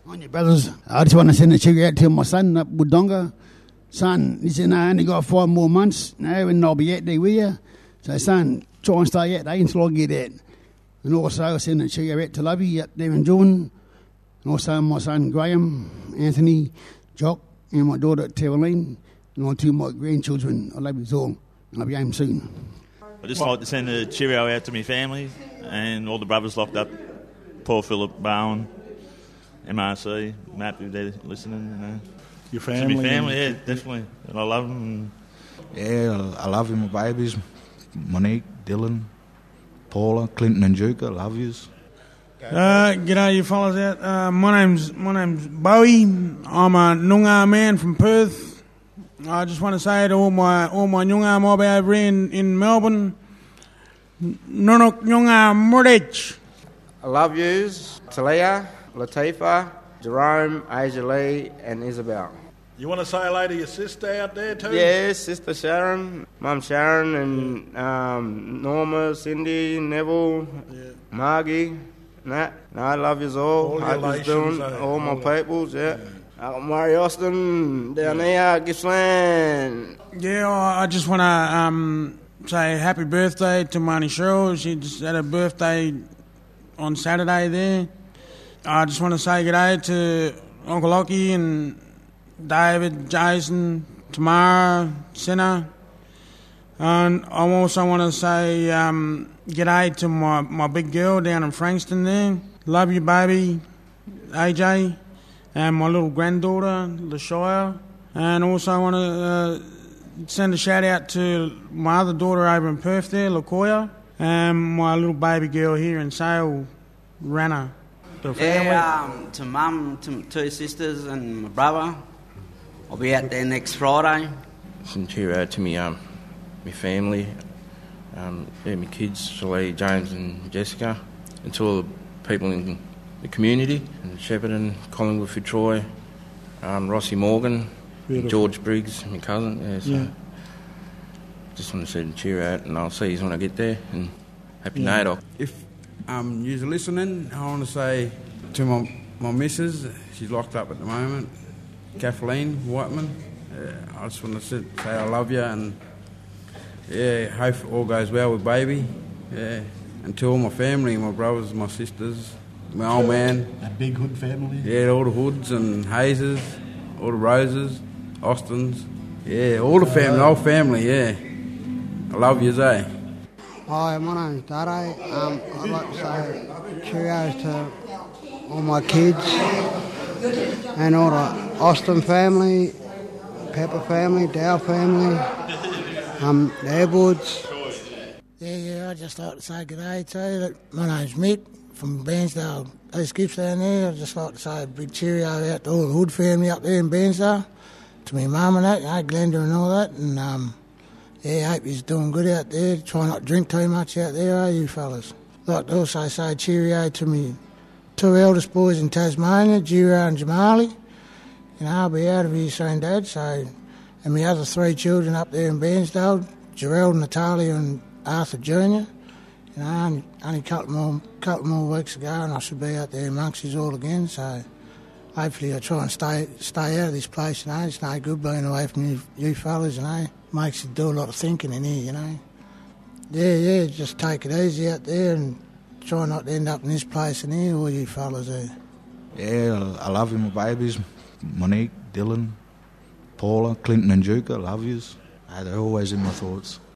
On your brothers, I just want to send a cheer out to my son up Wodonga. Son, he said, no, I only got 5 more months now and I'll be out there with you. So, son, try and stay out there until I get out. And also, I send a cheer out to Lovey up there in Jordan. And also my son Graham, Anthony, Jock, and my daughter Tereline, and all 2 of my grandchildren. I love you all, and I'll be home soon. I'd just like to send a cheerio out to my family and all the brothers locked up, Paul Philip, Bowen, MRC, Matt, if they're listening. You know. Your family? To my family, yeah, definitely. And I love them. Yeah, I love you, my babies, Monique, Dylan, Paula, Clinton and Duke, I love yous. G'day, you fellas out. My name's Bowie. I'm a Noongar man from Perth. I just want to say to all my Noongar mob over here in Melbourne, Nunuk Noongar Murich. I love yous, Talia, Latifa, Jerome, Asia Lee and Isabel. You want to say hello to your sister out there too? Yeah, sister Sharon, Mum Sharon and Norma, Cindy, Neville, Margie. Nah, I love yous all. Hope yous doing all my peoples, yeah. Murray Austin, down there, Gippsland. Yeah, I just want to say happy birthday to Marnie Cheryl. She just had her birthday on Saturday there. I just want to say g'day to Uncle Lockie and David, Jason, Tamara, Senna. And I also want to say g'day to my big girl down in Frankston there. Love you, baby, AJ, and my little granddaughter, LaShire. And also I want to send a shout out to my other daughter over in Perth there, LaCoya, and my little baby girl here in Sale, Rana. To Mum, to 2 sisters and my brother. I'll be out there next Friday. Some cheer out to me, my family, my kids, Shalee, James and Jessica, and to all the people in the community, and Shepparton, Collingwood, Fitzroy, Rossi Morgan, George Briggs, my cousin. Yeah, so just want to say cheer out, and I'll see you when I get there, and happy NAIDOC. If you're listening, I want to say to my missus, she's locked up at the moment, Kathleen Whiteman, I just want to say I love you, and hope all goes well with baby. And to all my family, my brothers, my sisters, my old man. A big Hood family? Yeah, all the Hoods and Hazes, all the Roses, Austins. Yeah, all the family, the whole family, yeah. I love you, eh? Hi, my name's Dade. I'd like to say cheerios to all my kids and all the Austin family, Pepper family, Dow family, the Edwards. Yeah, I'd just like to say good day too. My name's Mick from Bairnsdale, East Gippsland there. I'd just like to say a big cheerio out to all the Hood family up there in Bairnsdale, to my mum and that, Glenda and all that, and hope you're doing good out there. Try not to drink too much out there, you fellas? I'd like to also say cheerio to me 2 eldest boys in Tasmania, Giro and Jamali. I'll be out of here soon, Dad, so... And my other 3 children up there in Bairnsdale, Gerald, Natalia and Arthur Jr. Only a couple more weeks ago and I should be out there amongst you all again, so hopefully I'll try and stay out of this place, It's no good being away from you fellas, Makes you do a lot of thinking in here, Yeah, just take it easy out there and try not to end up in this place in here, all you fellas there. Yeah, I love you, my babies, Monique, Dylan, Paula, Clinton and Duke, I love yous. They're always in my thoughts.